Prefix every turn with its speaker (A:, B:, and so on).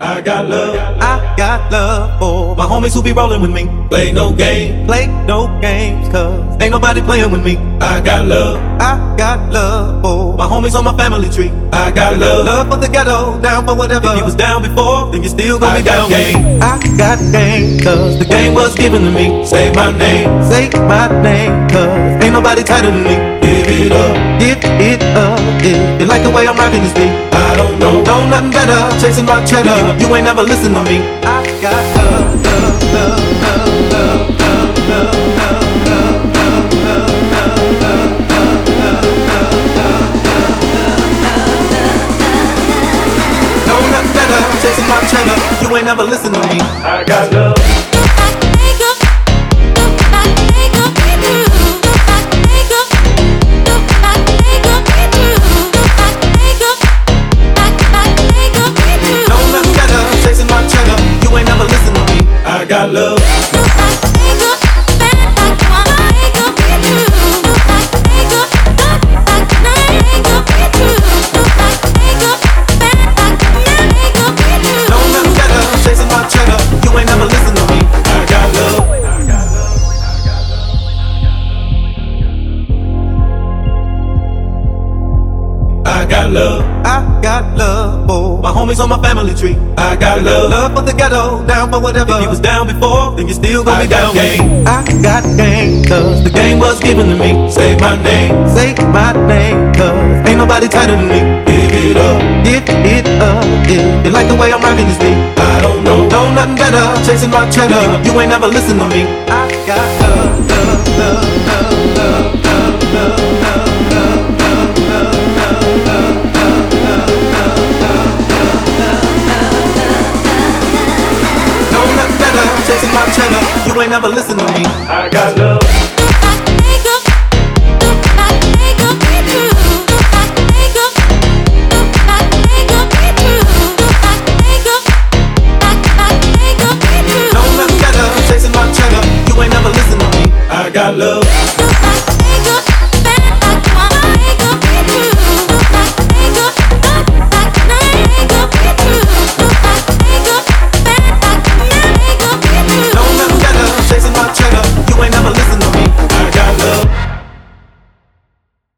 A: I got love. I got love for my homies who be rolling with me. Play no games, cause ain't nobody playing with me. I got love. I got love for my homies on my family tree. I got love for the ghetto, down for whatever. If you was down before, then you still gonna be down. Game. I got game, cause the game was given to me. Say my name, cause ain't nobody tighter than me. Give it up, if you like the way I'm rocking this beat. I don't know nothing better, chasing my cheddar. You ain't never listen to me. I got love, love, love, love, love, love, love, love, love, know nothing better, chasing my cheddar. You ain't never listen to me. I got love. I got love. I got love for my homies on my family tree. I got love for the ghetto, down for whatever. If you was down before, then you still gonna be down. Game. I got game, cause the game was given to me. Say my name, cause ain't nobody tighter than me. Give it up, if you like the way I'm rocking this beat. I don't know nothing better, chasing my cheddar. You ain't never listen to me. I got love, love, love, love, love, love, love, love. Chasing my cheddar, you ain't never listen to me. I got love. No nothing better, chasing my cheddar, you ain't never listen to me. I got love.